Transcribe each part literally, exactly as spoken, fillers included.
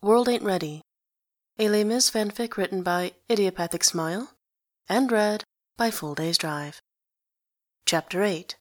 World Ain't Ready, a Les Mis fanfic written by Idiopathic Smile and read by Full Day's Drive. Chapter eight.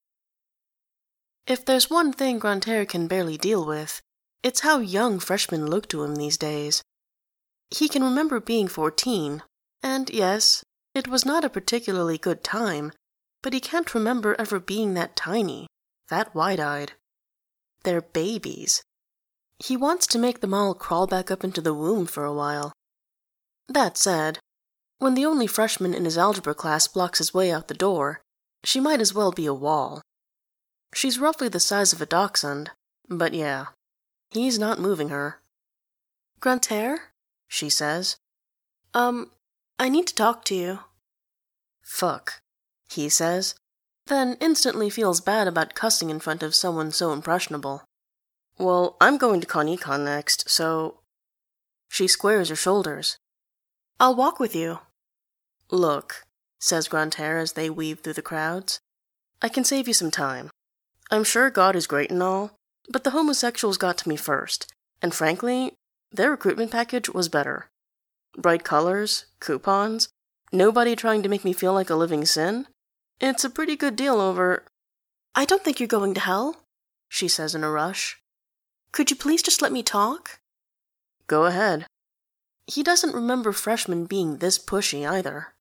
If there's one thing Grantaire can barely deal with, it's how young freshmen look to him these days. He can remember being fourteen, and yes, it was not a particularly good time, but he can't remember ever being that tiny, that wide-eyed. They're babies. He wants to make them all crawl back up into the womb for a while. That said, when the only freshman in his algebra class blocks his way out the door, she might as well be a wall. She's roughly the size of a dachshund, but yeah, he's not moving her. "Grantaire?" she says. Um, I need to talk to you." "Fuck," he says, then instantly feels bad about cussing in front of someone so impressionable. "Well, I'm going to ConEcon next, so—" She squares her shoulders. "I'll walk with you." "Look," says Grantaire as they weave through the crowds, "I can save you some time. I'm sure God is great and all, but the homosexuals got to me first, and frankly, their recruitment package was better. Bright colors, coupons, nobody trying to make me feel like a living sin. It's a pretty good deal over—" "I don't think you're going to hell," she says in a rush. "Could you please just let me talk?" "Go ahead." He doesn't remember freshmen being this pushy either.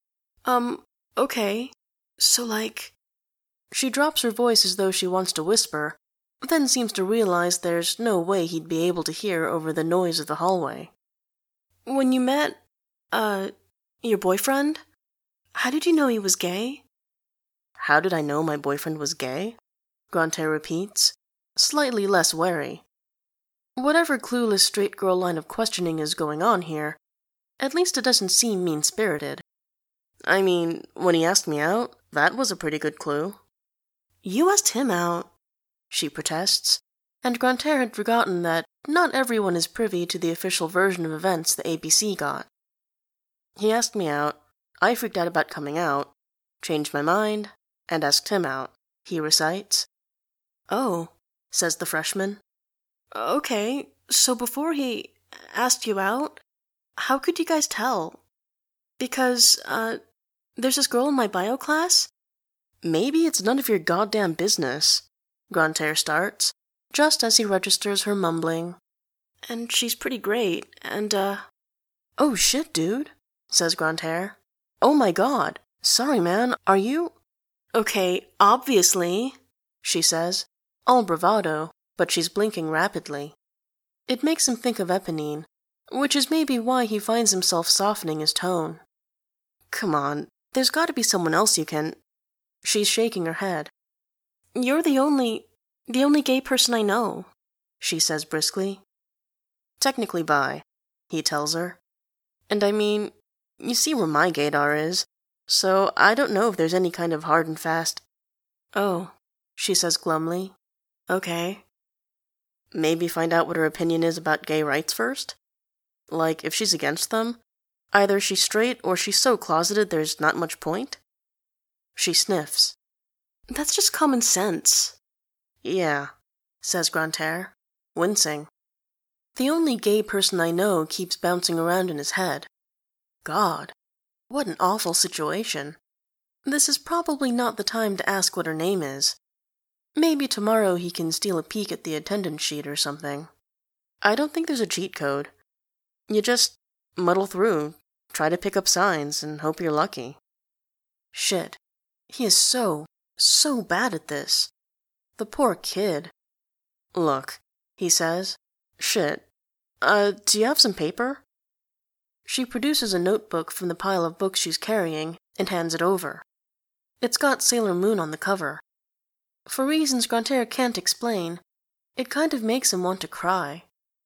Um, okay, so like... She drops her voice as though she wants to whisper, then seems to realize there's no way he'd be able to hear over the noise of the hallway. "When you met, uh, your boyfriend, how did you know he was gay?" "How did I know my boyfriend was gay?" Grantaire repeats, slightly less wary. Whatever clueless straight girl line of questioning is going on here, at least it doesn't seem mean-spirited. I mean, when he asked me out, that was a pretty good clue. "You asked him out," she protests, and Grantaire had forgotten that not everyone is privy to the official version of events the A B C got. "He asked me out, I freaked out about coming out, changed my mind, and asked him out," he recites. "Oh," says the freshman. "Okay, so before he asked you out, how could you guys tell? Because, uh, there's this girl in my bio class?" "Maybe it's none of your goddamn business," Grantaire starts, just as he registers her mumbling. "And she's pretty great, and, uh—" "Oh shit, dude," says Grantaire. "Oh my god. Sorry, man, are you—" "Okay, obviously," she says, all bravado, but she's blinking rapidly. It makes him think of Eponine, which is maybe why he finds himself softening his tone. "Come on, there's got to be someone else you can—" She's shaking her head. "You're the only, the only gay person I know," she says briskly. "Technically bi," he tells her. "And I mean, you see where my gaydar is, so I don't know if there's any kind of hard and fast—" "Oh," she says glumly. "Okay." "Maybe find out what her opinion is about gay rights first? Like, if she's against them, either she's straight or she's so closeted there's not much point?" She sniffs. "That's just common sense." "Yeah," says Grantaire, wincing. The only gay person I know keeps bouncing around in his head. God, what an awful situation. This is probably not the time to ask what her name is. Maybe tomorrow he can steal a peek at the attendance sheet or something. I don't think there's a cheat code. You just muddle through, try to pick up signs, and hope you're lucky. Shit. He is so, so bad at this. The poor kid. "Look," he says. "Shit. Uh, do you have some paper?" She produces a notebook from the pile of books she's carrying and hands it over. It's got Sailor Moon on the cover. For reasons Grantaire can't explain, it kind of makes him want to cry.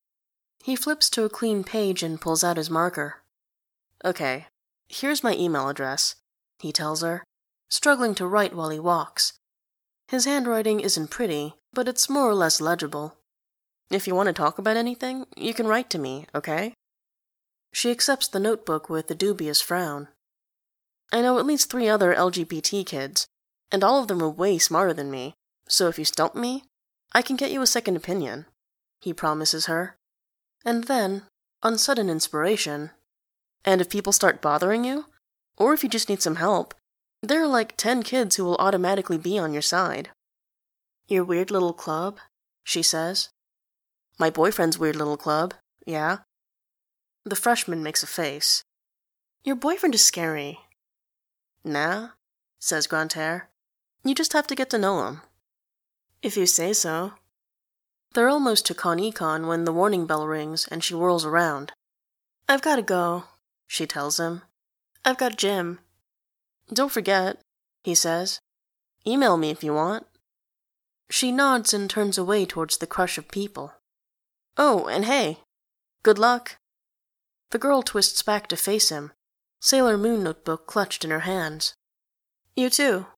He flips to a clean page and pulls out his marker. "Okay, here's my email address," he tells her, struggling to write while he walks. His handwriting isn't pretty, but it's more or less legible. "If you want to talk about anything, you can write to me, okay?" She accepts the notebook with a dubious frown. "I know at least three other L G B T kids, and all of them are way smarter than me, so if you stump me, I can get you a second opinion," he promises her. And then, on sudden inspiration, and if people start bothering you, or if you just need some help, there are like ten kids who will automatically be on your side. Your weird little club? She says. My boyfriend's weird little club, yeah? The freshman makes a face. Your boyfriend is scary. Nah, says Grantaire. You just have to get to know him. If you say so. They're almost to Con-Econ when the warning bell rings and she whirls around. I've got to go, she tells him. I've got gym. Don't forget, he says. Email me if you want. She nods and turns away towards the crush of people. Oh, and hey, good luck. The girl twists back to face him, Sailor Moon notebook clutched in her hands. You too.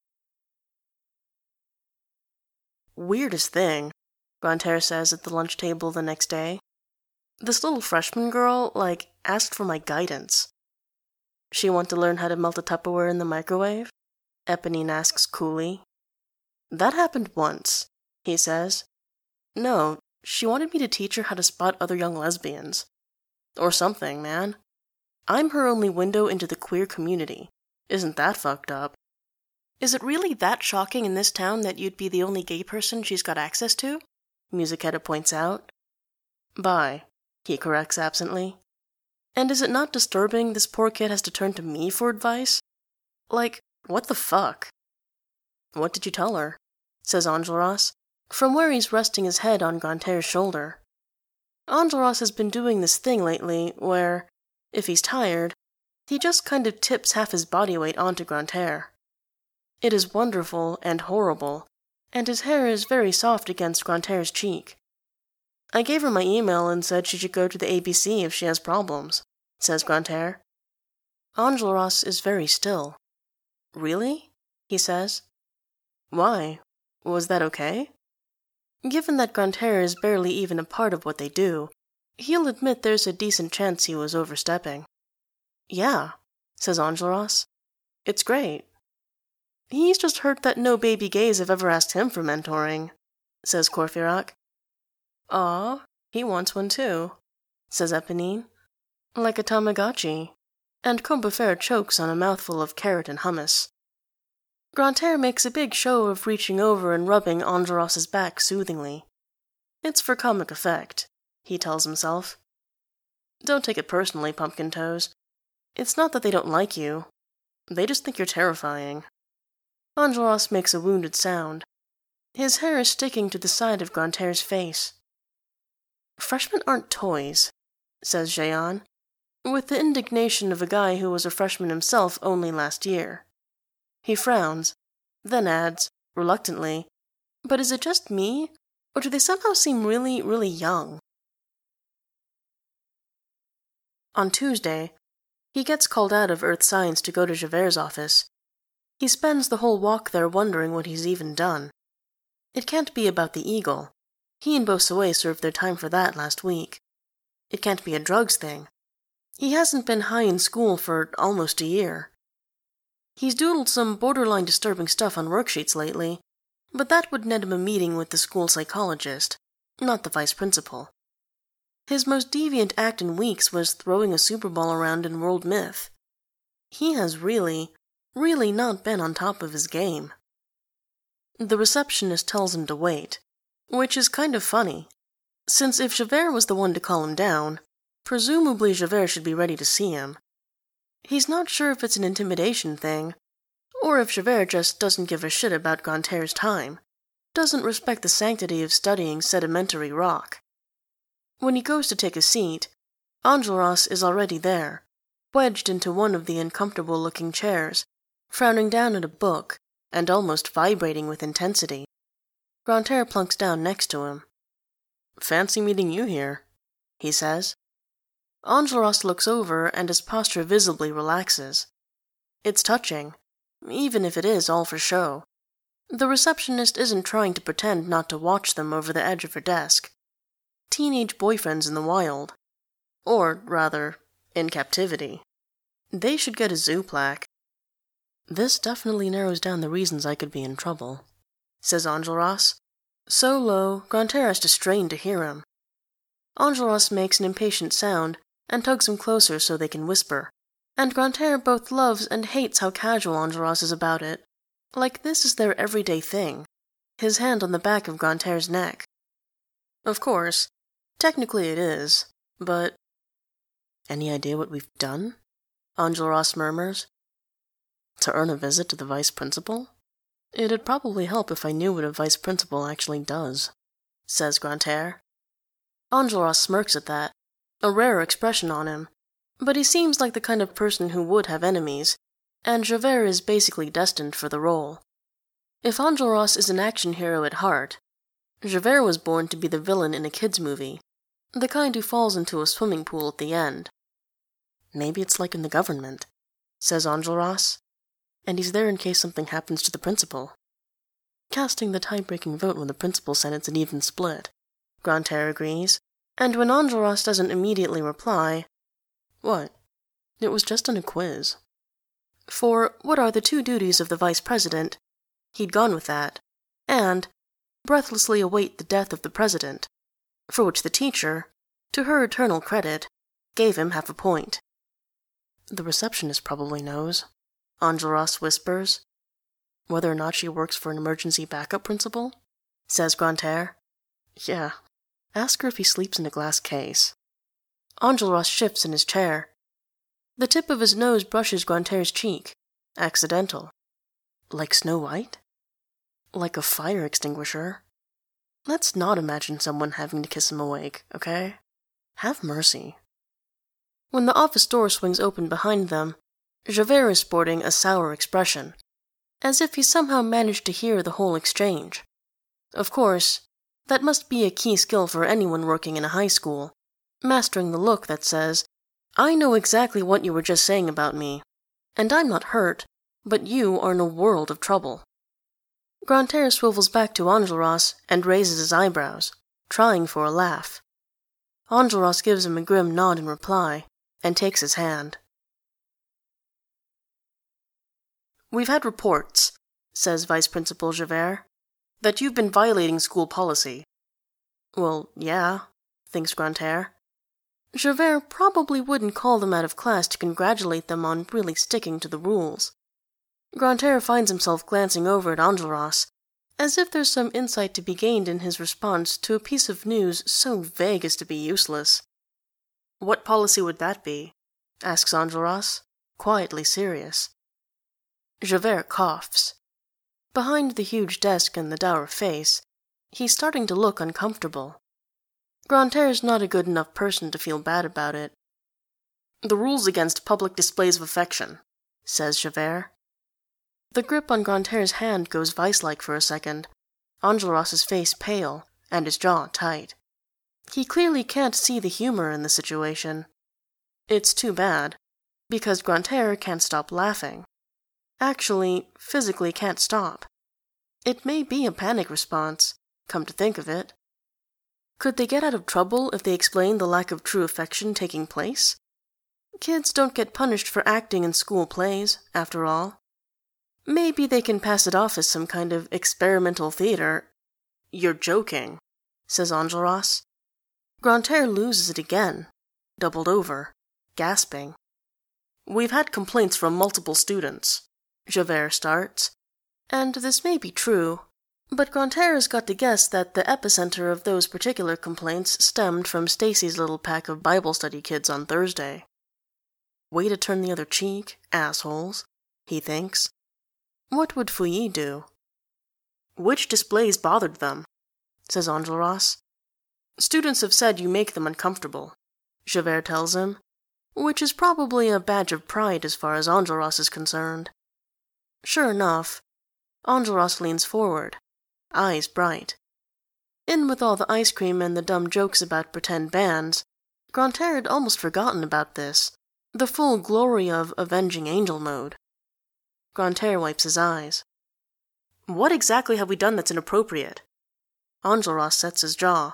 Weirdest thing, Grantaire says at the lunch table the next day. This little freshman girl, like, asked for my guidance. She want to learn how to melt a Tupperware in the microwave? Eponine asks coolly. That happened once, he says. No, she wanted me to teach her how to spot other young lesbians. Or something, man. I'm her only window into the queer community. Isn't that fucked up? Is it really that shocking in this town that you'd be the only gay person she's got access to? Musichetta points out. Bi, he corrects absently. And is it not disturbing this poor kid has to turn to me for advice? Like, what the fuck? What did you tell her? Says Enjolras, from where he's resting his head on Grantaire's shoulder. Enjolras has been doing this thing lately where, if he's tired, he just kind of tips half his body weight onto Grantaire. It is wonderful and horrible, and his hair is very soft against Grantaire's cheek. I gave her my email and said she should go to the A B C if she has problems, says Grantaire. Enjolras is very still. Really? He says. Why? Was that okay? Given that Grantaire is barely even a part of what they do, he'll admit there's a decent chance he was overstepping. Yeah, says Enjolras. It's great. He's just heard that no baby gays have ever asked him for mentoring, says Courfeyrac. Aw, he wants one too, says Eponine. Like a Tamagotchi. And Combeferre chokes on a mouthful of carrot and hummus. Grantaire makes a big show of reaching over and rubbing Enjolras' back soothingly. It's for comic effect, he tells himself. Don't take it personally, Pumpkin Toes. It's not that they don't like you. They just think you're terrifying. Enjolras makes a wounded sound. His hair is sticking to the side of Grantaire's face. Freshmen aren't toys, says Jehan, with the indignation of a guy who was a freshman himself only last year. He frowns, then adds, reluctantly, but is it just me, or do they somehow seem really, really young? On Tuesday, he gets called out of Earth Science to go to Javert's office. He spends the whole walk there wondering what he's even done. It can't be about the eagle. He and Bossuet served their time for that last week. It can't be a drugs thing. He hasn't been high in school for almost a year. He's doodled some borderline disturbing stuff on worksheets lately, but that would net him a meeting with the school psychologist, not the vice principal. His most deviant act in weeks was throwing a Super Ball around in World Myth. He has really, really not been on top of his game. The receptionist tells him to wait, which is kind of funny, since if Javert was the one to call him down, presumably Javert should be ready to see him. He's not sure if it's an intimidation thing, or if Javert just doesn't give a shit about Grantaire's time, doesn't respect the sanctity of studying sedimentary rock. When he goes to take a seat, Enjolras is already there, wedged into one of the uncomfortable-looking chairs, frowning down at a book, and almost vibrating with intensity. Grantaire plunks down next to him. "Fancy meeting you here," he says. Enjolras looks over, and his posture visibly relaxes. It's touching, even if it is all for show. The receptionist isn't trying to pretend not to watch them over the edge of her desk. Teenage boyfriends in the wild. Or, rather, in captivity. They should get a zoo plaque. This definitely narrows down the reasons I could be in trouble, says Enjolras. So low, Grantaire has to strain to hear him. Enjolras makes an impatient sound and tugs him closer so they can whisper, and Grantaire both loves and hates how casual Enjolras is about it. Like this is their everyday thing, his hand on the back of Grantaire's neck. Of course, technically it is, but... Any idea what we've done? Enjolras murmurs. To earn a visit to the vice principal? It'd probably help if I knew what a vice principal actually does, says Grantaire. Enjolras smirks at that, a rare expression on him, but he seems like the kind of person who would have enemies, and Javert is basically destined for the role. If Enjolras is an action hero at heart, Javert was born to be the villain in a kids' movie, the kind who falls into a swimming pool at the end. Maybe it's like in the government, says Enjolras, and he's there in case something happens to the principal. Casting the tie-breaking vote when the principal said it's an even split, Grantaire agrees, and when Enjolras doesn't immediately reply, what? It was just on a quiz. For what are the two duties of the vice president? He'd gone with that, and breathlessly await the death of the president, for which the teacher, to her eternal credit, gave him half a point. The receptionist probably knows, Enjolras whispers. Whether or not she works for an emergency backup principal? Says Grantaire. Yeah, ask her if he sleeps in a glass case. Enjolras shifts in his chair. The tip of his nose brushes Grantaire's cheek. Accidental. Like Snow White? Like a fire extinguisher? Let's not imagine someone having to kiss him awake, okay? Have mercy. When the office door swings open behind them, Javert is sporting a sour expression, as if he somehow managed to hear the whole exchange. Of course, that must be a key skill for anyone working in a high school, mastering the look that says, I know exactly what you were just saying about me, and I'm not hurt, but you are in a world of trouble. Grantaire swivels back to Enjolras and raises his eyebrows, trying for a laugh. Enjolras gives him a grim nod in reply, and takes his hand. We've had reports, says Vice Principal Javert, that you've been violating school policy. Well, yeah, thinks Grantaire. Javert probably wouldn't call them out of class to congratulate them on really sticking to the rules. Grantaire finds himself glancing over at Enjolras, as if there's some insight to be gained in his response to a piece of news so vague as to be useless. What policy would that be? Asks Enjolras, quietly serious. Javert coughs. Behind the huge desk and the dour face, he's starting to look uncomfortable. Grantaire's not a good enough person to feel bad about it. The rules against public displays of affection, says Javert. The grip on Grantaire's hand goes vice-like for a second, Enjolras' face pale and his jaw tight. He clearly can't see the humor in the situation. It's too bad, because Grantaire can't stop laughing. Actually, physically can't stop. It may be a panic response, come to think of it. Could they get out of trouble if they explained the lack of true affection taking place? Kids don't get punished for acting in school plays, after all. Maybe they can pass it off as some kind of experimental theater. You're joking, says Enjolras. Grantaire loses it again, doubled over, gasping. We've had complaints from multiple students, Javert starts, and this may be true, but Grantaire has got to guess that the epicenter of those particular complaints stemmed from Stacy's little pack of Bible study kids on Thursday. Way to turn the other cheek, assholes, he thinks. What would Feuilly do? Which displays bothered them, says Enjolras. Students have said you make them uncomfortable, Javert tells him, which is probably a badge of pride as far as Enjolras is concerned. Sure enough, Enjolras leans forward, eyes bright. In with all the ice cream and the dumb jokes about pretend bands, Grantaire had almost forgotten about this, the full glory of avenging angel mode. Grantaire wipes his eyes. What exactly have we done that's inappropriate? Enjolras sets his jaw.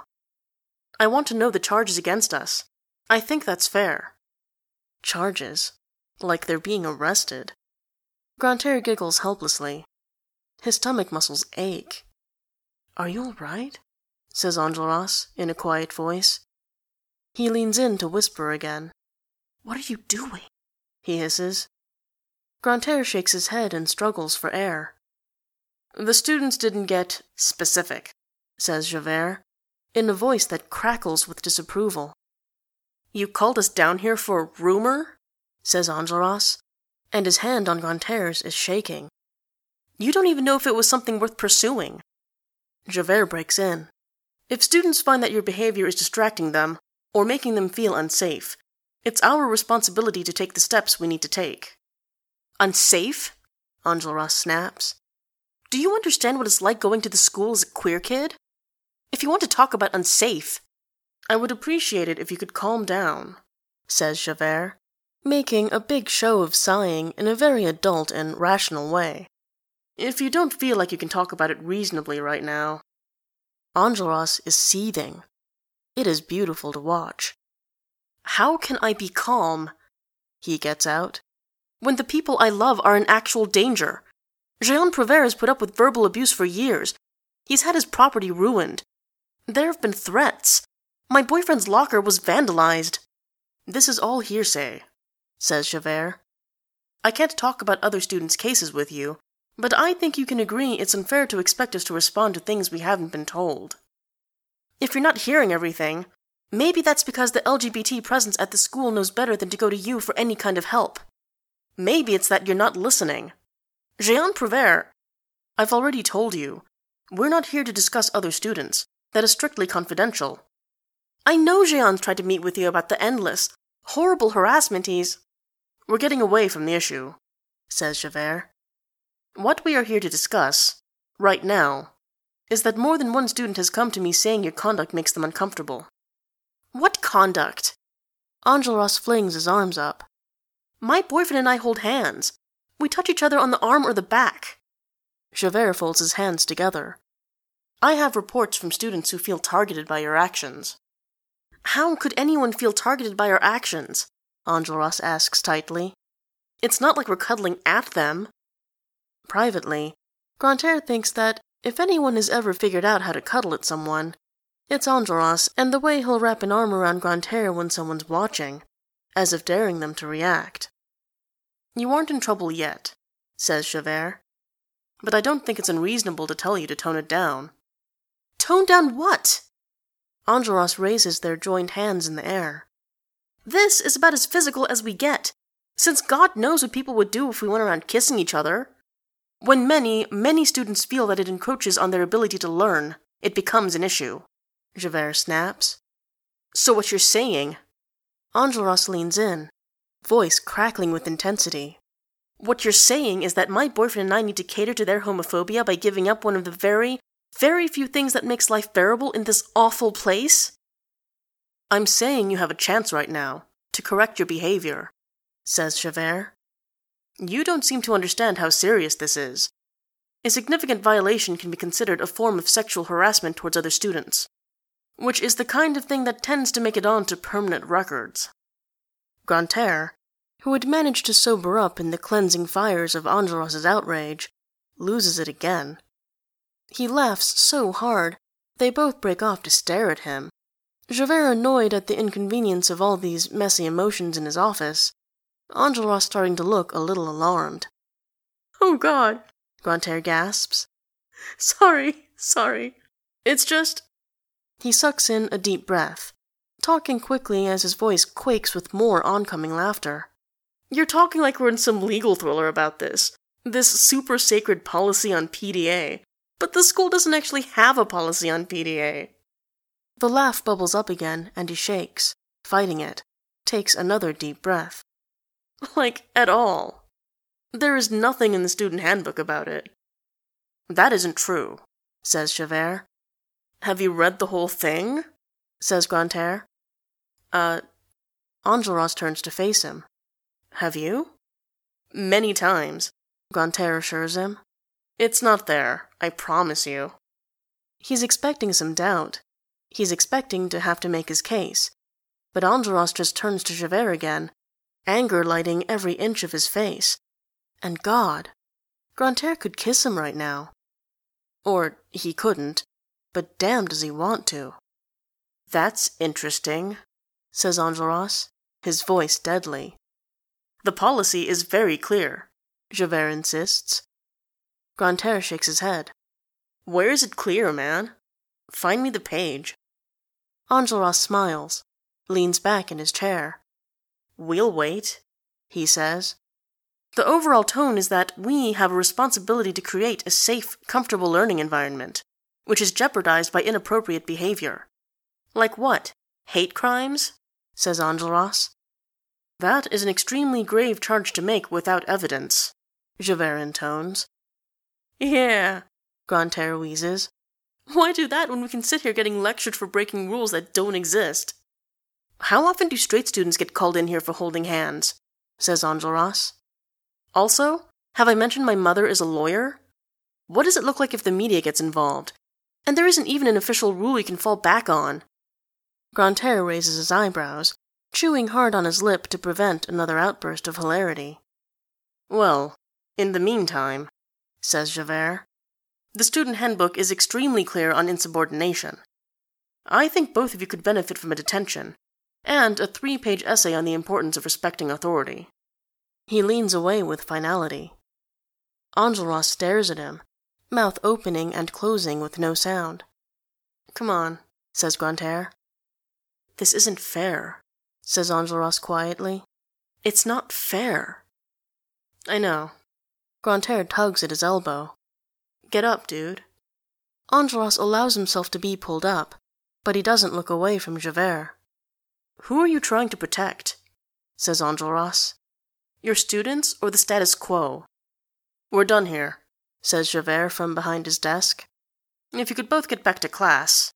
I want to know the charges against us. I think that's fair. Charges? Like they're being arrested. Grantaire giggles helplessly. His stomach muscles ache. Are you all right? Says Enjolras in a quiet voice. He leans in to whisper again. "What are you doing?" he hisses. Grantaire shakes his head and struggles for air. "The students didn't get specific," says Javert, in a voice that crackles with disapproval. "You called us down here for a rumor?" says Enjolras, and his hand on Grantaire's is shaking. "You don't even know if it was something worth pursuing." Javert breaks in. "If students find that your behavior is distracting them, or making them feel unsafe, it's our responsibility to take the steps we need to take." "Unsafe?" Enjolras snaps. "Do you understand what it's like going to the school as a queer kid? If you want to talk about unsafe—" "I would appreciate it if you could calm down," says Javert, making a big show of sighing in a very adult and rational way. "If you don't feel like you can talk about it reasonably right now." Enjolras is seething. It is beautiful to watch. "How can I be calm," he gets out, "when the people I love are in actual danger? Jean Prouvaire has put up with verbal abuse for years. He's had his property ruined. There have been threats. My boyfriend's locker was vandalized." "This is all hearsay," says Javert. "I can't talk about other students' cases with you, but I think you can agree it's unfair to expect us to respond to things we haven't been told. If you're not hearing everything, maybe that's because the L G B T presence at the school knows better than to go to you for any kind of help. Maybe it's that you're not listening. Jean Prouvaire, I've already told you, we're not here to discuss other students. That is strictly confidential. I know Jean's tried to meet with you about the endless, horrible harassment he's—" "We're getting away from the issue," says Javert. "What we are here to discuss, right now, is that more than one student has come to me saying your conduct makes them uncomfortable." "What conduct?" Enjolras flings his arms up. "My boyfriend and I hold hands. We touch each other on the arm or the back." Javert folds his hands together. "I have reports from students who feel targeted by your actions." "How could anyone feel targeted by our actions?" Enjolras asks tightly. "It's not like we're cuddling at them." Privately, Grantaire thinks that if anyone has ever figured out how to cuddle at someone, it's Enjolras, and the way he'll wrap an arm around Grantaire when someone's watching, as if daring them to react. "You aren't in trouble yet," says Javert, "but I don't think it's unreasonable to tell you to tone it down." "Tone down what?" Enjolras raises their joined hands in the air. "This is about as physical as we get, since God knows what people would do if we went around kissing each other. When many, many students feel that it encroaches on their ability to learn, it becomes an issue," Javert snaps. "So what you're saying—" Enjolras leans in, voice crackling with intensity. "What you're saying is that my boyfriend and I need to cater to their homophobia by giving up one of the very, very few things that makes life bearable in this awful place?" "I'm saying you have a chance right now to correct your behavior," says Javert. "You don't seem to understand how serious this is. A significant violation can be considered a form of sexual harassment towards other students, which is the kind of thing that tends to make it onto permanent records." Grantaire, who had managed to sober up in the cleansing fires of Enjolras' outrage, loses it again. He laughs so hard, they both break off to stare at him. Javert annoyed at the inconvenience of all these messy emotions in his office, Enjolras starting to look a little alarmed. "Oh, God," Grantaire gasps. "Sorry, sorry. It's just—" He sucks in a deep breath, talking quickly as his voice quakes with more oncoming laughter. "You're talking like we're in some legal thriller about this, this super sacred policy on P D A. But the school doesn't actually have a policy on P D A. The laugh bubbles up again, and he shakes, fighting it, takes another deep breath. "Like, at all. There is nothing in the student handbook about it." "That isn't true," says Javert. "Have you read the whole thing?" says Grantaire. Uh, Enjolras turns to face him. "Have you?" "Many times," Grantaire assures him. "It's not there, I promise you." He's expecting some doubt. He's expecting to have to make his case. But Enjolras just turns to Javert again, anger lighting every inch of his face. And God, Grantaire could kiss him right now. Or he couldn't, but damn does he want to. "That's interesting," says Enjolras, his voice deadly. The policy is very clear, Javert insists. Grantaire shakes his head. Where is it clear, man? Find me the page. Enjolras smiles, leans back in his chair. We'll wait, he says. The overall tone is that we have a responsibility to create a safe, comfortable learning environment, which is jeopardized by inappropriate behavior. Like what? Hate crimes? Says Enjolras. That is an extremely grave charge to make without evidence, Javert intones. Yeah, Grantaire wheezes. Why do that when we can sit here getting lectured for breaking rules that don't exist? How often do straight students get called in here for holding hands? Says Enjolras. Also, have I mentioned my mother is a lawyer? What does it look like if the media gets involved? And there isn't even an official rule you can fall back on. Grantaire raises his eyebrows, chewing hard on his lip to prevent another outburst of hilarity. Well, in the meantime, says Javert, the student handbook is extremely clear on insubordination. I think both of you could benefit from a detention, and a three-page essay on the importance of respecting authority. He leans away with finality. Enjolras stares at him, mouth opening and closing with no sound. Come on, says Grantaire. This isn't fair, says Enjolras quietly. It's not fair. I know. Grantaire tugs at his elbow. Get up, dude. Enjolras allows himself to be pulled up, but he doesn't look away from Javert. Who are you trying to protect? Says Enjolras. Your students or the status quo? We're done here, says Javert from behind his desk. If you could both get back to class.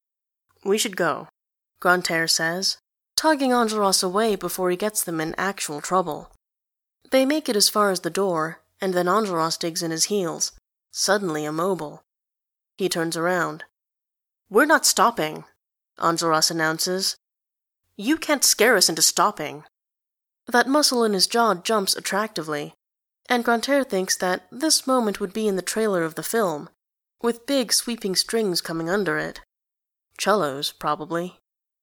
We should go, Grantaire says, tugging Enjolras away before he gets them in actual trouble. They make it as far as the door, and then Enjolras digs in his heels, suddenly immobile. He turns around. We're not stopping, Enjolras announces. You can't scare us into stopping. That muscle in his jaw jumps attractively, and Grantaire thinks that this moment would be in the trailer of the film, with big sweeping strings coming under it. Cellos, probably.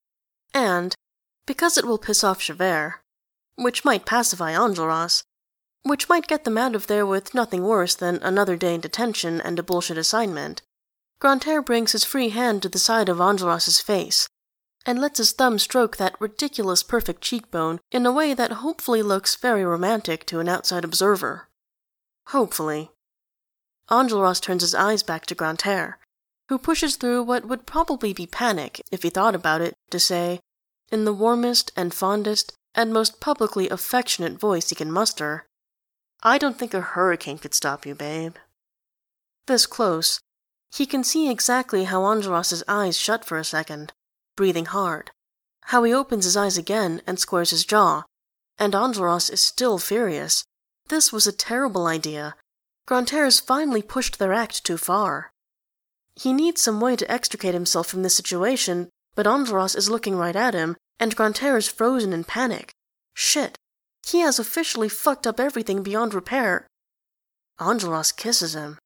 And, because it will piss off Javert, which might pacify Enjolras, which might get them out of there with nothing worse than another day in detention and a bullshit assignment, Grantaire brings his free hand to the side of Enjolras' face, and lets his thumb stroke that ridiculous perfect cheekbone in a way that hopefully looks very romantic to an outside observer. Hopefully. Enjolras turns his eyes back to Grantaire, who pushes through what would probably be panic if he thought about it, to say, in the warmest and fondest and most publicly affectionate voice he can muster, I don't think a hurricane could stop you, babe. This close, he can see exactly how Enjolras' eyes shut for a second, breathing hard, how he opens his eyes again and squares his jaw, and Enjolras is still furious. This was a terrible idea. Grantaire's finally pushed their act too far. He needs some way to extricate himself from this situation, but Enjolras is looking right at him, and Grantaire is frozen in panic. Shit, he has officially fucked up everything beyond repair. Enjolras kisses him.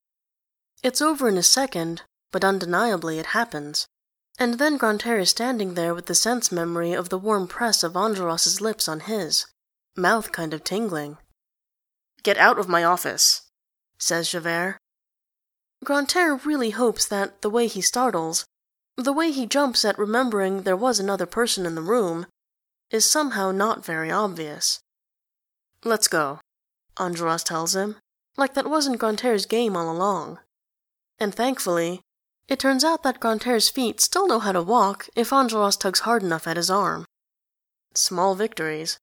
It's over in a second, but undeniably it happens. And then Grantaire is standing there with the sense memory of the warm press of Enjolras' lips on his, mouth kind of tingling. Get out of my office, says Javert. Grantaire really hopes that the way he startles, the way he jumps at remembering there was another person in the room, is somehow not very obvious. Let's go, Enjolras tells him, like that wasn't Grantaire's game all along. And thankfully, it turns out that Grantaire's feet still know how to walk if Enjolras tugs hard enough at his arm. Small victories.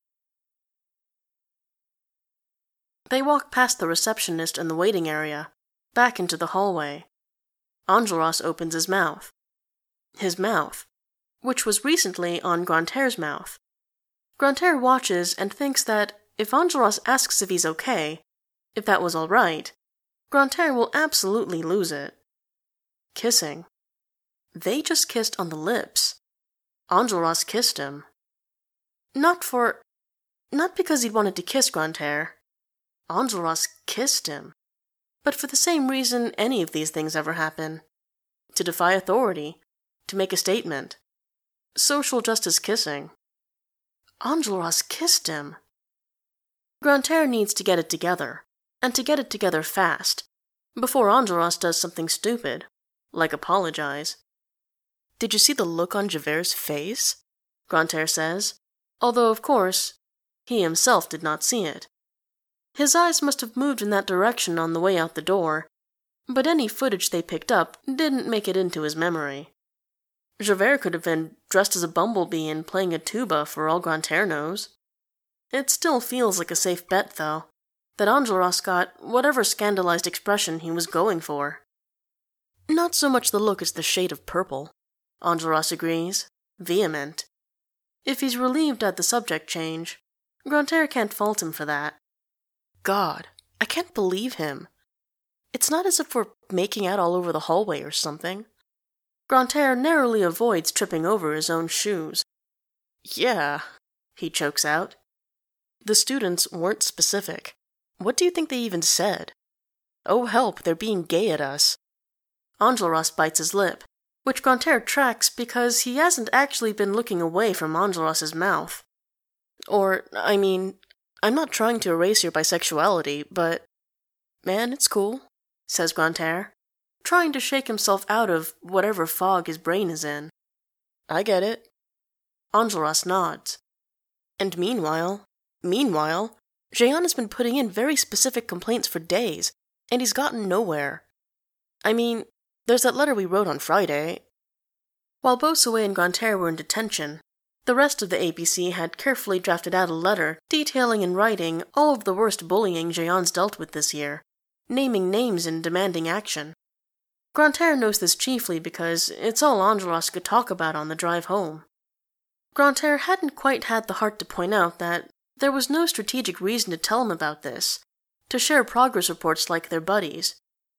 They walk past the receptionist in the waiting area, back into the hallway. Enjolras opens his mouth. His mouth, which was recently on Grantaire's mouth. Grantaire watches and thinks that if Enjolras asks if he's okay, if that was all right, Grantaire will absolutely lose it. Kissing. They just kissed on the lips. Enjolras kissed him. Not for... not because he wanted to kiss Grantaire. Enjolras kissed him. But for the same reason any of these things ever happen. To defy authority. To make a statement. Social justice kissing. Enjolras kissed him. Grantaire needs to get it together, and to get it together fast, before Enjolras does something stupid, like apologize. Did you see the look on Javert's face? Grantaire says, although, of course, he himself did not see it. His eyes must have moved in that direction on the way out the door, but any footage they picked up didn't make it into his memory. Javert could have been dressed as a bumblebee and playing a tuba for all Grantaire knows. It still feels like a safe bet, though, that Enjolras got whatever scandalized expression he was going for. Not so much the look as the shade of purple, Enjolras agrees, vehement. If he's relieved at the subject change, Grantaire can't fault him for that. God, I can't believe him. It's not as if we're making out all over the hallway or something. Grantaire narrowly avoids tripping over his own shoes. Yeah, he chokes out. The students weren't specific. What do you think they even said? Oh help, they're being gay at us. Enjolras bites his lip, which Grantaire tracks because he hasn't actually been looking away from Enjolras' mouth. Or, I mean, I'm not trying to erase your bisexuality, but... Man, it's cool, says Grantaire, trying to shake himself out of whatever fog his brain is in. I get it. Enjolras nods. And meanwhile, meanwhile, Jehan has been putting in very specific complaints for days, and he's gotten nowhere. I mean, there's that letter we wrote on Friday. While Bossuet and Grantaire were in detention, the rest of the A B C had carefully drafted out a letter detailing in writing all of the worst bullying Jehan's dealt with this year, naming names and demanding action. Grantaire knows this chiefly because it's all Enjolras could talk about on the drive home. Grantaire hadn't quite had the heart to point out that there was no strategic reason to tell him about this, to share progress reports like their buddies.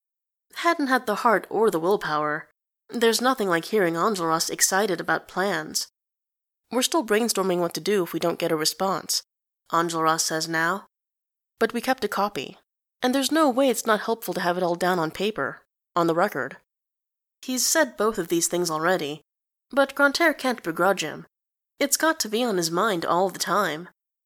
Hadn't had the heart or the willpower. There's nothing like hearing Enjolras excited about plans. We're still brainstorming what to do if we don't get a response, Enjolras says now. But we kept a copy, and there's no way it's not helpful to have it all down on paper, on the record. He's said both of these things already, but Grantaire can't begrudge him. It's got to be on his mind all the time.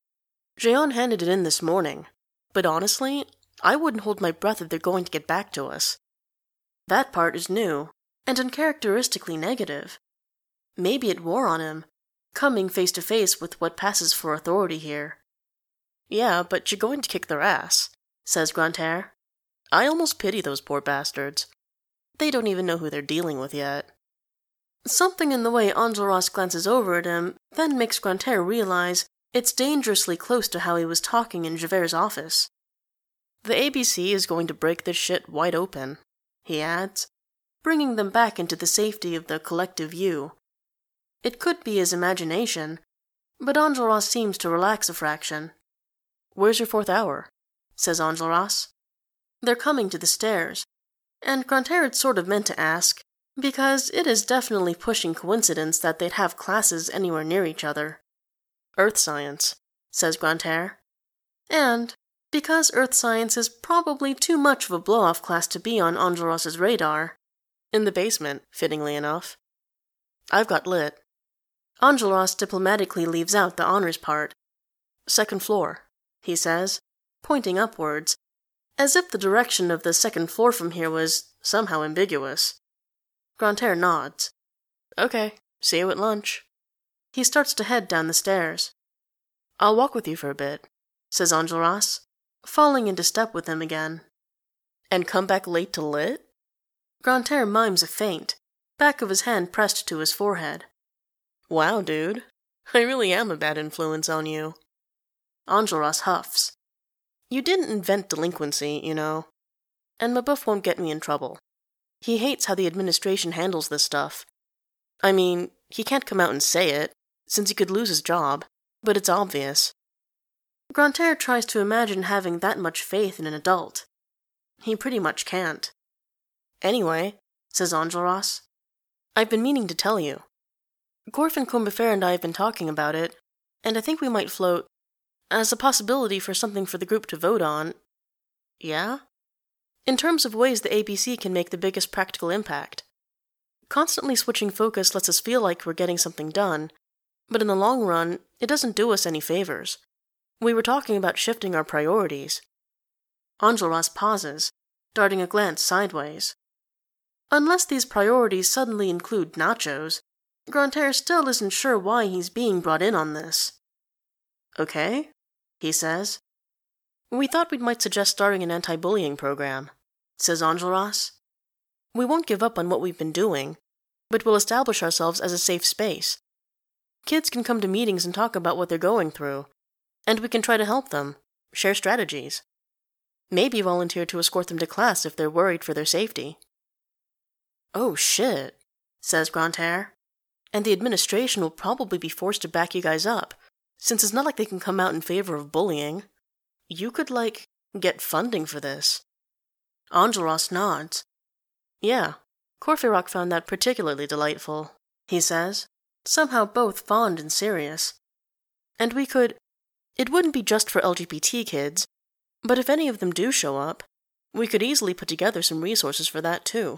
Jehan handed it in this morning, but honestly, I wouldn't hold my breath if they're going to get back to us. That part is new, and uncharacteristically negative. Maybe it wore on him, coming face to face with what passes for authority here. Yeah, but you're going to kick their ass, says Grantaire. I almost pity those poor bastards. They don't even know who they're dealing with yet. Something in the way Enjolras glances over at him then makes Grantaire realize it's dangerously close to how he was talking in Javert's office. The A B C is going to break this shit wide open, he adds, bringing them back into the safety of the collective view. It could be his imagination, but Enjolras seems to relax a fraction. Where's your fourth hour? Says Enjolras. They're coming to the stairs, and Grantaire had sort of meant to ask, because it is definitely pushing coincidence that they'd have classes anywhere near each other. Earth science, says Grantaire. And because earth science is probably too much of a blow-off class to be on Enjolras' radar. In the basement, fittingly enough. I've got lit. Enjolras diplomatically leaves out the honors part. Second floor, he says, pointing upwards, as if the direction of the second floor from here was somehow ambiguous. Grantaire nods. Okay, see you at lunch. He starts to head down the stairs. I'll walk with you for a bit, says Enjolras, falling into step with him again. And come back late to lit? Grantaire mimes a feint, back of his hand pressed to his forehead. Wow, dude. I really am a bad influence on you. Enjolras huffs. You didn't invent delinquency, you know. And Mabeuf won't get me in trouble. He hates how the administration handles this stuff. I mean, he can't come out and say it, since he could lose his job, but it's obvious. Grantaire tries to imagine having that much faith in an adult. He pretty much can't. Anyway, says Enjolras, I've been meaning to tell you. Gorfin Combeferre and I have been talking about it, and I think we might float, as a possibility for something for the group to vote on. Yeah? In terms of ways the A B C can make the biggest practical impact. Constantly switching focus lets us feel like we're getting something done, but in the long run, it doesn't do us any favors. We were talking about shifting our priorities. Enjolras pauses, darting a glance sideways. Unless these priorities suddenly include nachos, Grantaire still isn't sure why he's being brought in on this. Okay, he says. We thought we might suggest starting an anti-bullying program, says Enjolras. We won't give up on what we've been doing, but we'll establish ourselves as a safe space. Kids can come to meetings and talk about what they're going through, and we can try to help them, share strategies. Maybe volunteer to escort them to class if they're worried for their safety. Oh shit, says Grantaire. And the administration will probably be forced to back you guys up, since it's not like they can come out in favor of bullying. You could, like, get funding for this. Enjolras nods. Yeah, Courfeyrac found that particularly delightful, he says, somehow both fond and serious. And we could... It wouldn't be just for L G B T kids, but if any of them do show up, we could easily put together some resources for that too.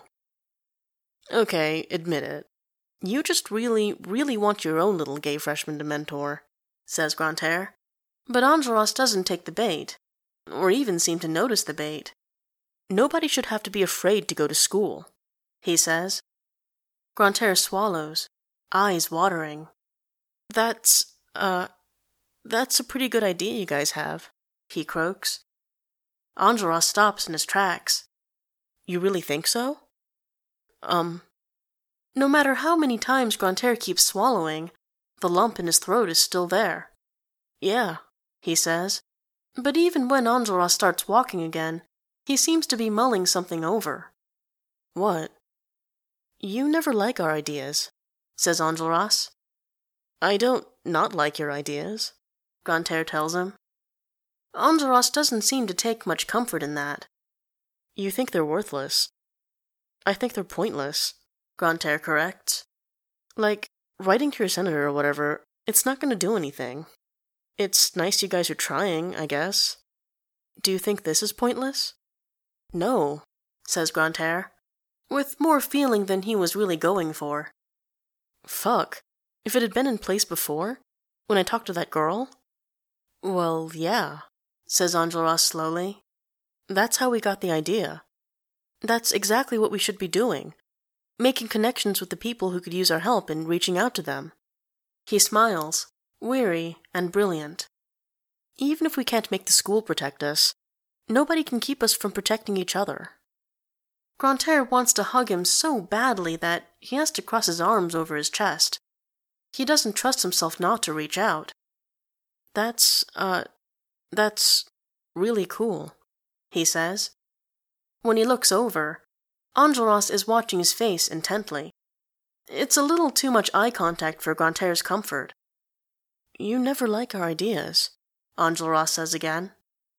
Okay, admit it. You just really, really want your own little gay freshman to mentor, says Grantaire. But Enjolras doesn't take the bait, or even seem to notice the bait. Nobody should have to be afraid to go to school, he says. Grantaire swallows, eyes watering. That's, uh, that's a pretty good idea you guys have, he croaks. Enjolras stops in his tracks. You really think so? Um... No matter how many times Grantaire keeps swallowing, the lump in his throat is still there. Yeah, he says. But even when Enjolras starts walking again, he seems to be mulling something over. What? You never like our ideas, says Enjolras. I don't not like your ideas, Grantaire tells him. Enjolras doesn't seem to take much comfort in that. You think they're worthless. I think they're pointless, Grantaire corrects. Like, writing to your senator or whatever, it's not going to do anything. It's nice you guys are trying, I guess. Do you think this is pointless? No, says Grantaire, with more feeling than he was really going for. Fuck, if it had been in place before, when I talked to that girl? Well, yeah, says Enjolras slowly. That's how we got the idea. That's exactly what we should be doing. Making connections with the people who could use our help and reaching out to them. He smiles, weary and brilliant. Even if we can't make the school protect us, nobody can keep us from protecting each other. Grantaire wants to hug him so badly that he has to cross his arms over his chest. He doesn't trust himself not to reach out. That's, uh, that's really cool, he says. When he looks over, Enjolras is watching his face intently. It's a little too much eye contact for Grantaire's comfort. You never like our ideas, Enjolras says again.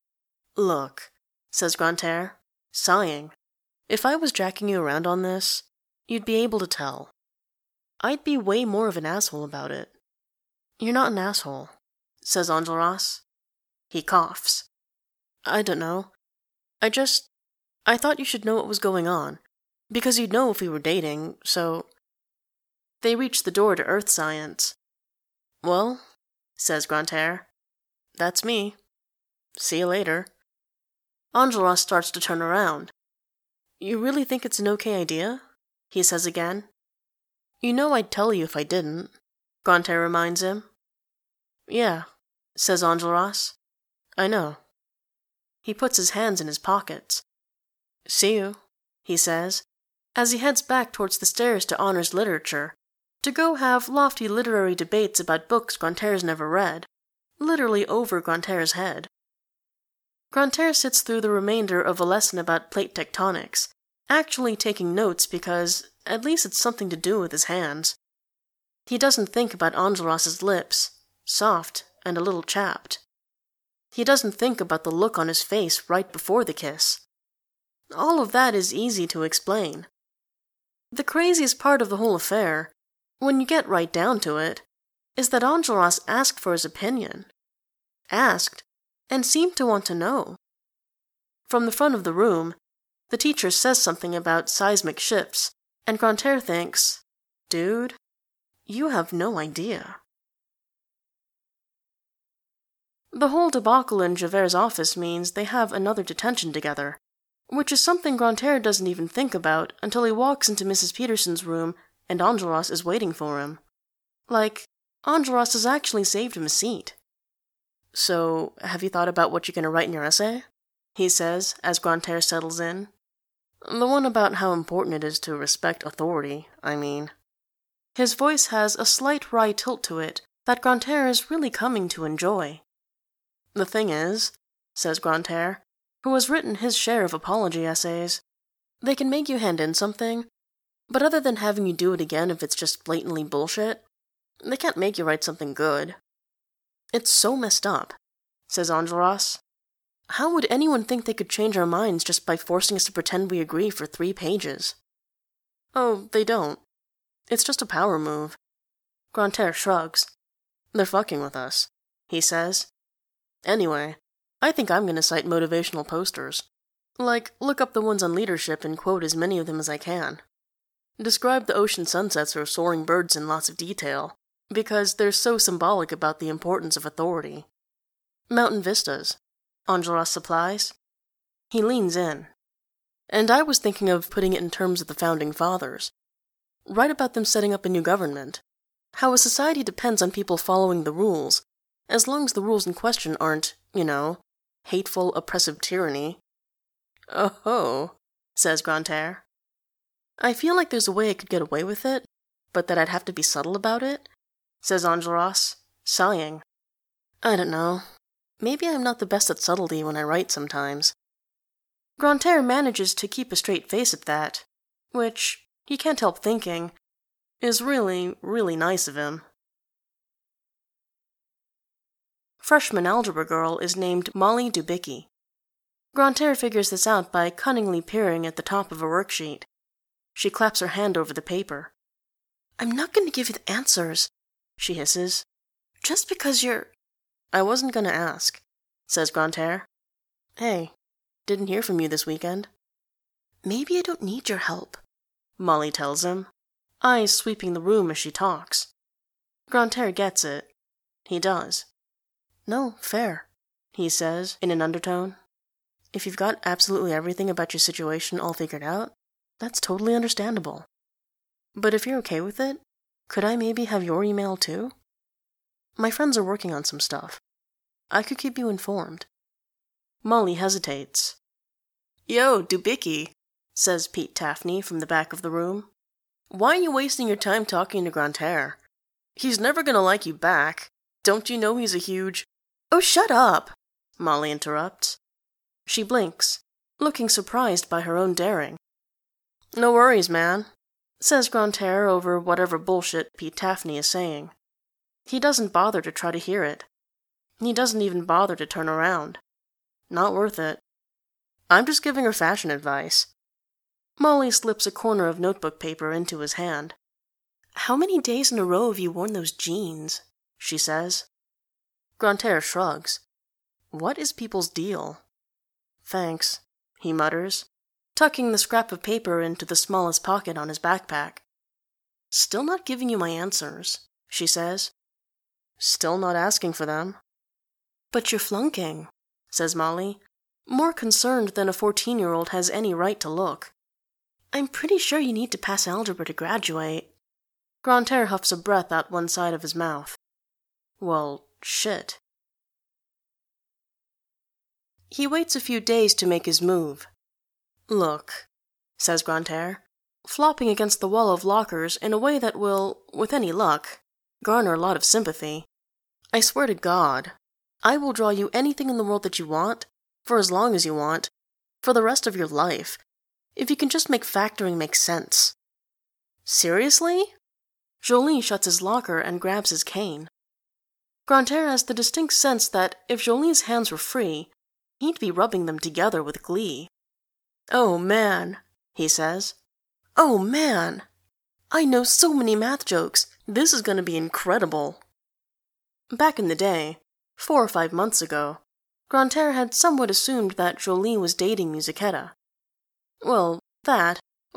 Look, says Grantaire, sighing. If I was jacking you around on this, you'd be able to tell. I'd be way more of an asshole about it. You're not an asshole, says Enjolras. He coughs. I don't know. I just... I thought you should know what was going on. Because you'd know if we were dating, so... They reach the door to Earth Science. Well, says Grantaire, that's me. See you later. Enjolras starts to turn around. You really think it's an okay idea? He says again. You know I'd tell you if I didn't, Grantaire reminds him. Yeah, says Enjolras. I know. He puts his hands in his pockets. See you, he says, as he heads back towards the stairs to Honors Literature, to go have lofty literary debates about books Grantaire's never read, literally over Grantaire's head. Grantaire sits through the remainder of a lesson about plate tectonics, actually taking notes because at least it's something to do with his hands. He doesn't think about Enjolras' lips, soft and a little chapped. He doesn't think about the look on his face right before the kiss. All of that is easy to explain. The craziest part of the whole affair, when you get right down to it, is that Enjolras asked for his opinion. Asked, and seemed to want to know. From the front of the room, the teacher says something about seismic shifts And Grantaire thinks, dude, you have no idea. The whole debacle in Javert's office means they have another detention together, which is something Grantaire doesn't even think about until he walks into Missus Peterson's room and Enjolras is waiting for him. Like, Enjolras has actually saved him a seat. So, have you thought about what you're going to write in your essay? He says, as Grantaire settles in. The one about how important it is to respect authority, I mean. His voice has a slight wry tilt to it that Grantaire is really coming to enjoy. The thing is, says Grantaire, who has written his share of apology essays, they can make you hand in something, but other than having you do it again if it's just blatantly bullshit, they can't make you write something good. It's so messed up, says Enjolras. How would anyone think they could change our minds just by forcing us to pretend we agree for three pages? Oh, they don't. It's just a power move. Grantaire shrugs. They're fucking with us, he says. Anyway, I think I'm going to cite motivational posters. Like, look up the ones on leadership and quote as many of them as I can. Describe the ocean sunsets or soaring birds in lots of detail, because they're so symbolic about the importance of authority. Mountain vistas, Enjolras supplies. He leans in. And I was thinking of putting it in terms of the Founding Fathers. Write about them setting up a new government. How a society depends on people following the rules, as long as the rules in question aren't, you know, hateful, oppressive tyranny. Oh-ho, says Grantaire. I feel like there's a way I could get away with it, but that I'd have to be subtle about it, says Enjolras, sighing. I don't know. Maybe I'm not the best at subtlety when I write sometimes. Grantaire manages to keep a straight face at that, which, he can't help thinking, is really, really nice of him. Freshman algebra girl is named Molly Dubicki. Grantaire figures this out by cunningly peering at the top of a worksheet. She claps her hand over the paper. I'm not going to give you the answers, she hisses. Just because you're... I wasn't going to ask, says Grantaire. Hey, didn't hear from you this weekend. Maybe I don't need your help, Molly tells him, eyes sweeping the room as she talks. Grantaire gets it. He does. No, fair, he says in an undertone. If you've got absolutely everything about your situation all figured out, that's totally understandable. But if you're okay with it, could I maybe have your email too? My friends are working on some stuff. I could keep you informed. Molly hesitates. Yo, Dubicki, says Pete Taffney from the back of the room. Why are you wasting your time talking to Grantaire? He's never gonna like you back. Don't you know he's a huge... Oh, shut up, Molly interrupts. She blinks, looking surprised by her own daring. No worries, man, says Grantaire over whatever bullshit Pete Taffney is saying. He doesn't bother to try to hear it. He doesn't even bother to turn around. Not worth it. I'm just giving her fashion advice. Molly slips a corner of notebook paper into his hand. How many days in a row have you worn those jeans? She says. Grantaire shrugs. What is people's deal? Thanks, he mutters, tucking the scrap of paper into the smallest pocket on his backpack. Still not giving you my answers, she says. Still not asking for them. But you're flunking, says Molly, more concerned than a fourteen-year-old has any right to look. I'm pretty sure you need to pass algebra to graduate. Grantaire huffs a breath out one side of his mouth. Well, shit. He waits a few days to make his move. Look, says Grantaire, flopping against the wall of lockers in a way that will, with any luck, garner a lot of sympathy. I swear to God, I will draw you anything in the world that you want, for as long as you want, for the rest of your life, if you can just make factoring make sense. Seriously? Joly shuts his locker and grabs his cane. Grantaire has the distinct sense that if Joly's hands were free, he'd be rubbing them together with glee. Oh, man, he says. Oh, man! I know so many math jokes. This is going to be incredible. Back in the day, four or five months ago, Grantaire had somewhat assumed that Joly was dating Musichetta. Well, that,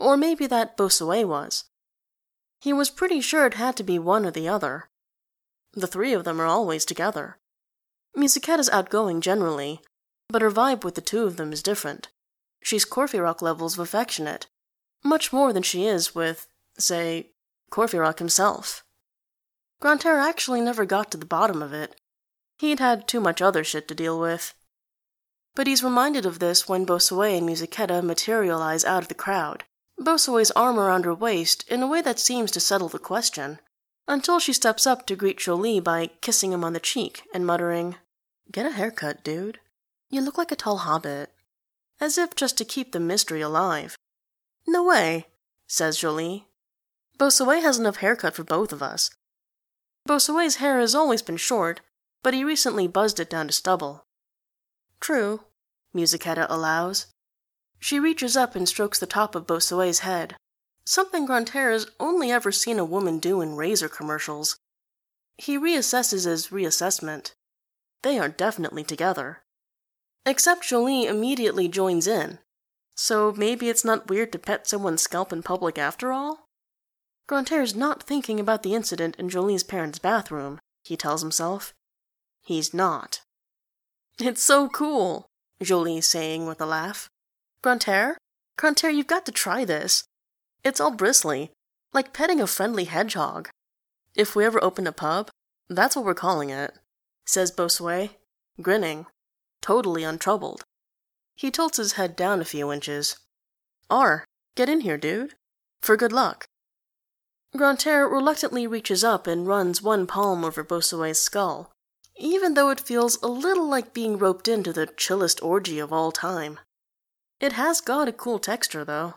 Or maybe that Bossuet was. He was pretty sure it had to be one or the other. The three of them are always together. Musiquetta's outgoing generally, but her vibe with the two of them is different. She's Courfeyrac levels of affectionate, much more than she is with, say, Courfeyrac himself. Grantaire actually never got to the bottom of it. He'd had too much other shit to deal with. But he's reminded of this when Bossuet and Musiquetta materialize out of the crowd, Bossuet's arm around her waist in a way that seems to settle the question, until she steps up to greet Joly by kissing him on the cheek and muttering, "Get a haircut, dude. You look like a tall hobbit," as if just to keep the mystery alive. "No way," says Joly. "Bossuet has enough haircut for both of us." Bossuet's hair has always been short, but he recently buzzed it down to stubble. "True," Musiquetta allows. She reaches up and strokes the top of Bossuet's head, something Grantaire has only ever seen a woman do in razor commercials. He reassesses his reassessment. They are definitely together. Except Joly immediately joins in. So maybe it's not weird to pet someone's scalp in public after all? Grantaire's not thinking about the incident in Joly's parents' bathroom, he tells himself. He's not. "It's so cool," Joly's saying with a laugh. "Grantaire? Grantaire, you've got to try this. It's all bristly, like petting a friendly hedgehog. If we ever open a pub, that's what we're calling it," says Bossuet, grinning, totally untroubled. He tilts his head down a few inches. "R, get in here, dude. For good luck." Grantaire reluctantly reaches up and runs one palm over Bossuet's skull, even though it feels a little like being roped into the chillest orgy of all time. It has got a cool texture, though.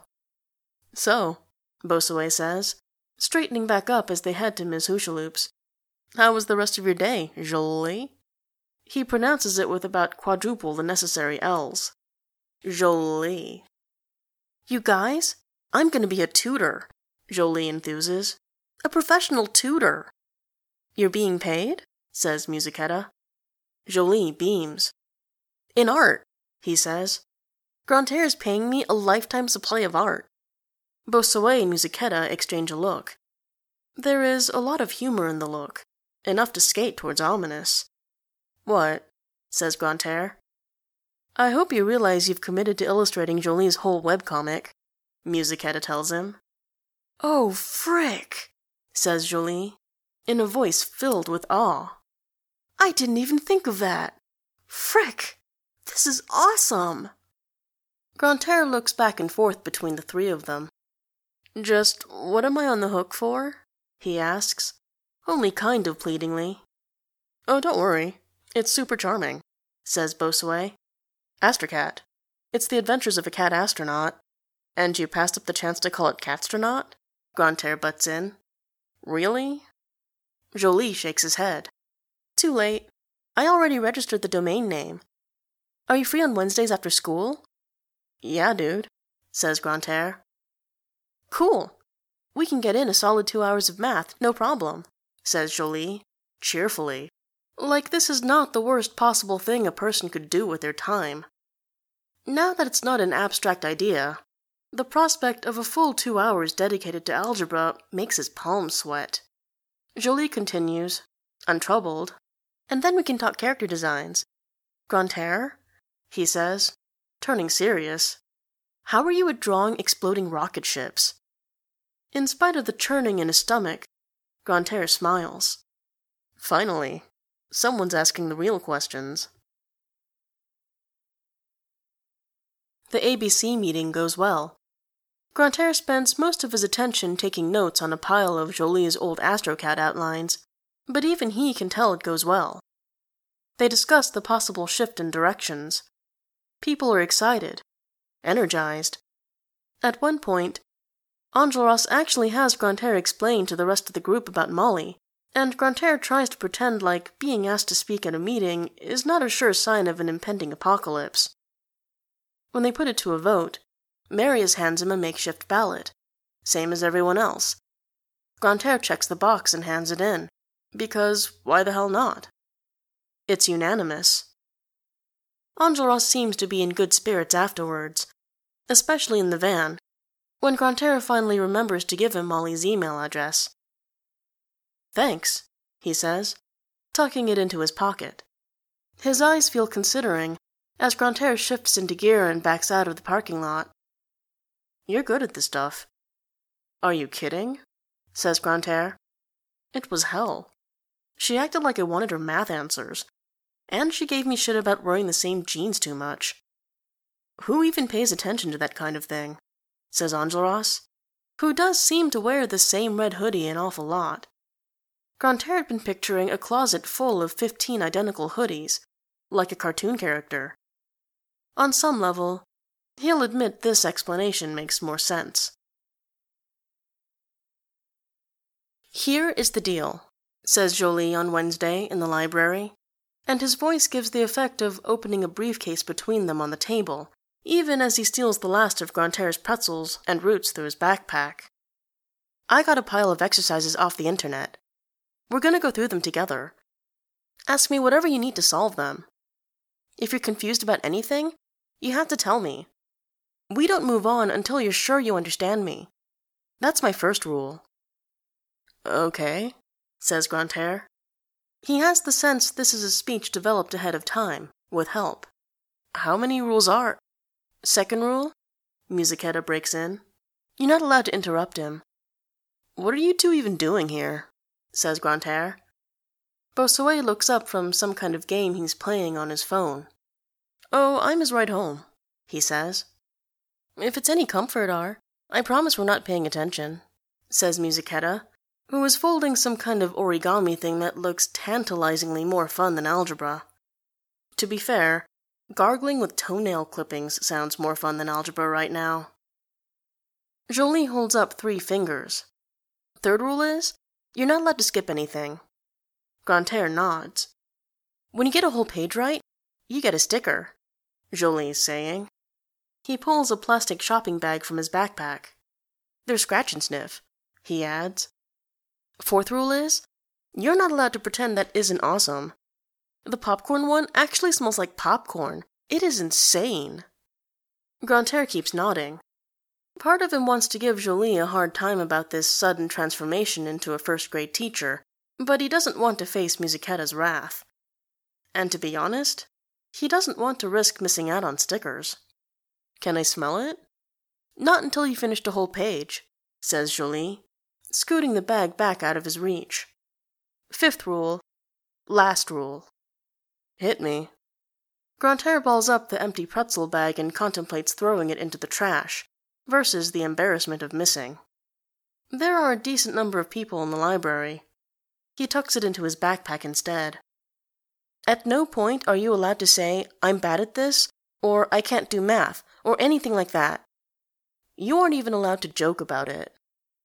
"So," Bossuet says, straightening back up as they head to Miss Hucheloup's, "how was the rest of your day, Joly?" He pronounces it with about quadruple the necessary L's. Joly. "You guys, I'm going to be a tutor," Joly enthuses. "A professional tutor." "You're being paid?" says Musiquetta. Joly beams. "In art," he says. "Grantaire's paying me a lifetime supply of art." Bossuet and Musiquetta exchange a look. There is a lot of humor in the look, enough to skate towards ominous. "What?" says Grantaire. "I hope you realize you've committed to illustrating Joly's whole webcomic," Musiquetta tells him. "Oh, frick," says Joly, in a voice filled with awe. "I didn't even think of that. Frick, this is awesome." Grantaire looks back and forth between the three of them. "Just what am I on the hook for?" he asks, only kind of pleadingly. "Oh, don't worry. It's super charming," says Bossuet. "Astrocat. It's the adventures of a cat astronaut. And you passed up the chance to call it Catstronaut?" Grantaire butts in. "Really?" Joly shakes his head. "Too late. I already registered the domain name. Are you free on Wednesdays after school?" "Yeah, dude," says Grantaire. "Cool. We can get in a solid two hours of math, no problem," says Joly, cheerfully. Like this is not the worst possible thing a person could do with their time. Now that it's not an abstract idea, the prospect of a full two hours dedicated to algebra makes his palms sweat. Joly continues, untroubled, "And then we can talk character designs. Grantaire," he says, turning serious, "how are you at drawing exploding rocket ships?" In spite of the churning in his stomach, Grantaire smiles. Finally, someone's asking the real questions. The A B C meeting goes well. Grantaire spends most of his attention taking notes on a pile of Joly's old Astrocat outlines, but even he can tell it goes well. They discuss the possible shift in directions. People are excited, energized. At one point, Enjolras actually has Grantaire explain to the rest of the group about Molly, and Grantaire tries to pretend like being asked to speak at a meeting is not a sure sign of an impending apocalypse. When they put it to a vote, Marius hands him a makeshift ballot, same as everyone else. Grantaire checks the box and hands it in, because why the hell not? It's unanimous. Enjolras seems to be in good spirits afterwards, especially in the van, when Grantaire finally remembers to give him Molly's email address. "Thanks," he says, tucking it into his pocket. His eyes feel considering as Grantaire shifts into gear and backs out of the parking lot. "You're good at this stuff." "Are you kidding?" says Grantaire. It was hell. She acted like I wanted her math answers, and she gave me shit about wearing the same jeans too much. "Who even pays attention to that kind of thing?" says Enjolras, who does seem to wear the same red hoodie an awful lot. Grantaire had been picturing a closet full of fifteen identical hoodies, like a cartoon character. On some level, he'll admit this explanation makes more sense. "Here is the deal," says Joly on Wednesday in the library, and his voice gives the effect of opening a briefcase between them on the table, even as he steals the last of Grantaire's pretzels and roots through his backpack. "I got a pile of exercises off the internet. We're gonna go through them together. Ask me whatever you need to solve them. If you're confused about anything, you have to tell me. We don't move on until you're sure you understand me. That's my first rule." "Okay," says Grantaire. He has the sense this is a speech developed ahead of time, with help. "How many rules are—" "Second rule," Musichetta breaks in. "You're not allowed to interrupt him." "What are you two even doing here?" says Grantaire. Bossuet looks up from some kind of game he's playing on his phone. "Oh, I'm his ride home," he says. "If it's any comfort, R, I promise we're not paying attention," says Musichetta, who is folding some kind of origami thing that looks tantalizingly more fun than algebra. To be fair, gargling with toenail clippings sounds more fun than algebra right now. Joly holds up three fingers. Third rule is, you're not allowed to skip anything. Grantaire nods. "When you get a whole page right, you get a sticker," Joly is saying. He pulls a plastic shopping bag from his backpack. "They're scratch and sniff," he adds. Fourth rule is, you're not allowed to pretend that isn't awesome. The popcorn one actually smells like popcorn. It is insane. Grantaire keeps nodding. Part of him wants to give Joly a hard time about this sudden transformation into a first-grade teacher, but he doesn't want to face Musichetta's wrath. And to be honest, he doesn't want to risk missing out on stickers. "Can I smell it?" "Not until you finished a whole page," says Joly, scooting the bag back out of his reach. Fifth rule. Last rule. "Hit me." Grantaire balls up the empty pretzel bag and contemplates throwing it into the trash, versus the embarrassment of missing. There are a decent number of people in the library. He tucks it into his backpack instead. At no point are you allowed to say, "I'm bad at this," or "I can't do math," or anything like that. You aren't even allowed to joke about it.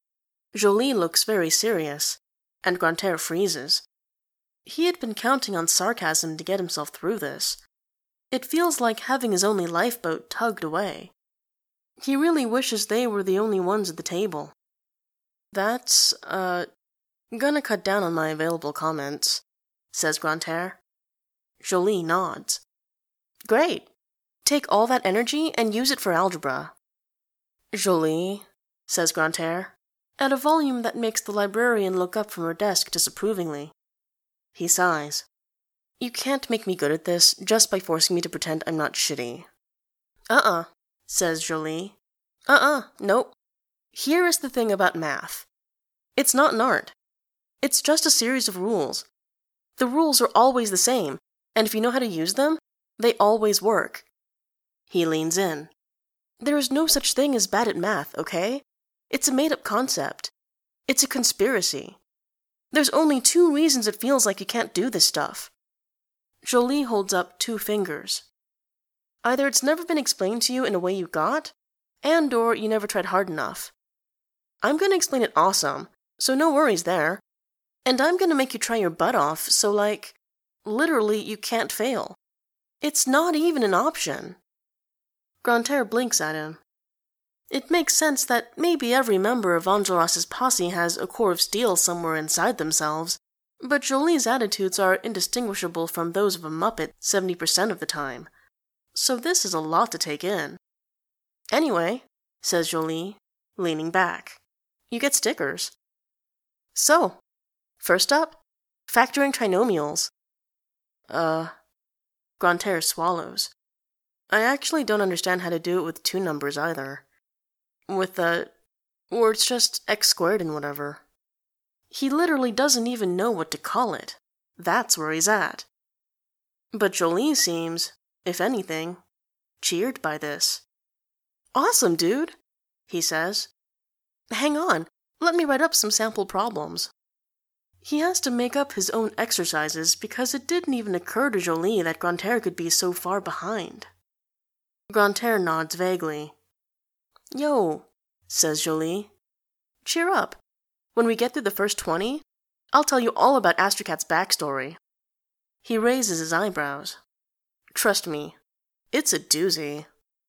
Joly looks very serious, and Grantaire freezes. He had been counting on sarcasm to get himself through this. It feels like having his only lifeboat tugged away. He really wishes they were the only ones at the table. "That's, uh, gonna cut down on my available comments," says Grantaire. Joly nods. "Great. Take all that energy and use it for algebra." "Joly," says Grantaire, at a volume that makes the librarian look up from her desk disapprovingly. He sighs. "You can't make me good at this just by forcing me to pretend I'm not shitty." "Uh-uh," says Joly. "Uh-uh, nope. Here is the thing about math. It's not an art. It's just a series of rules. The rules are always the same, and if you know how to use them, they always work." He leans in. "There is no such thing as bad at math, okay? It's a made-up concept. It's a conspiracy. There's only two reasons it feels like you can't do this stuff." Joly holds up two fingers. "Either it's never been explained to you in a way you got, and or you never tried hard enough. I'm going to explain it awesome, so no worries there. And I'm going to make you try your butt off, so like, literally you can't fail. It's not even an option." Grantaire blinks at him. It makes sense that maybe every member of Enjolras' posse has a core of steel somewhere inside themselves, but Joly's attitudes are indistinguishable from those of a muppet seventy percent of the time. So this is a lot to take in. "Anyway," says Joly, leaning back. You get stickers. So, first up, factoring trinomials. Uh, Grantaire swallows. I actually don't understand how to do it with two numbers either. With the... or it's just x squared and whatever. He literally doesn't even know what to call it. That's where he's at. But Jolie seems, if anything, cheered by this. Awesome, dude, he says. Hang on, let me write up some sample problems. He has to make up his own exercises because it didn't even occur to Jolie that Grantaire could be so far behind. Grantaire nods vaguely. Yo, says Jolie. Cheer up. When we get through the first twenty, I'll tell you all about Astrocat's backstory. He raises his eyebrows. Trust me, it's a doozy.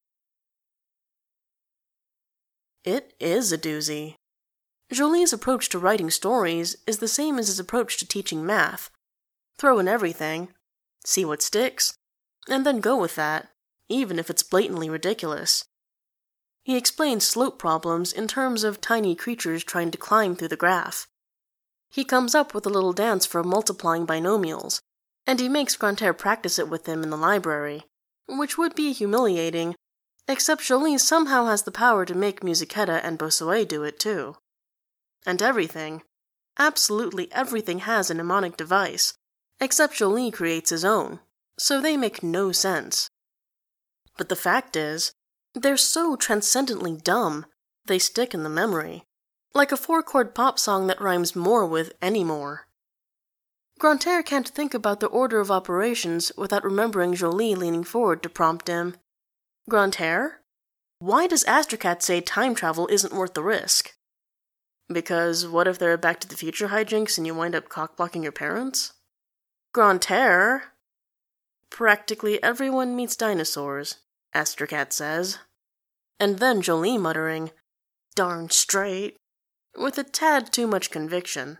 It is a doozy. Jolie's approach to writing stories is the same as his approach to teaching math. Throw in everything, see what sticks, and then go with that, even if it's blatantly ridiculous. He explains slope problems in terms of tiny creatures trying to climb through the graph. He comes up with a little dance for multiplying binomials, and he makes Grantaire practice it with him in the library, which would be humiliating, except Jolie somehow has the power to make Musichetta and Bossuet do it too. And everything, absolutely everything has a mnemonic device, except Jolie creates his own, so they make no sense. But the fact is, they're so transcendently dumb, they stick in the memory, like a four-chord pop song that rhymes more with anymore. Grantaire can't think about the order of operations without remembering Jolie leaning forward to prompt him. Grantaire, why does Astrocat say time travel isn't worth the risk? Because what if there are Back to the Future hijinks and you wind up cock-blocking your parents? Grantaire, practically everyone meets dinosaurs, Astrocat says. And then Jolie muttering, darn straight, with a tad too much conviction.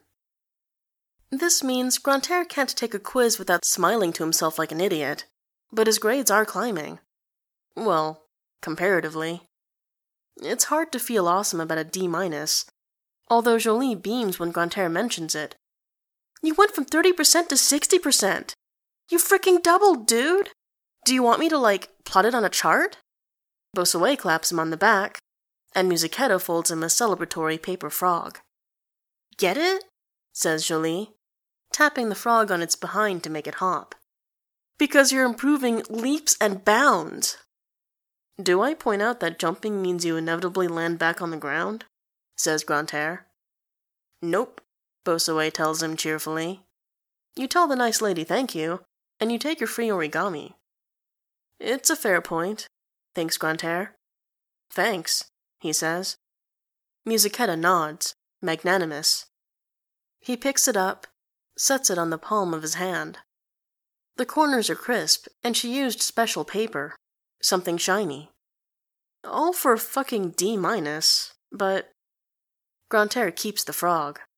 This means Grantaire can't take a quiz without smiling to himself like an idiot, but his grades are climbing. Well, comparatively. It's hard to feel awesome about a D minus, although Jolie beams when Grantaire mentions it. You went from thirty percent to sixty percent! You fricking doubled, dude! Do you want me to, like, plot it on a chart? Bossuet claps him on the back, and Musichetta folds him a celebratory paper frog. Get it? Says Jolie, tapping the frog on its behind to make it hop. Because you're improving leaps and bounds. Do I point out that jumping means you inevitably land back on the ground? Says Grantaire. Nope, Bossuet tells him cheerfully. You tell the nice lady thank you, and you take your free origami. It's a fair point, thinks Grantaire. Thanks, he says. Musichetta nods, magnanimous. He picks it up, sets it on the palm of his hand. The corners are crisp, and she used special paper, something shiny. All for a fucking D minus, but... Grantaire keeps the frog.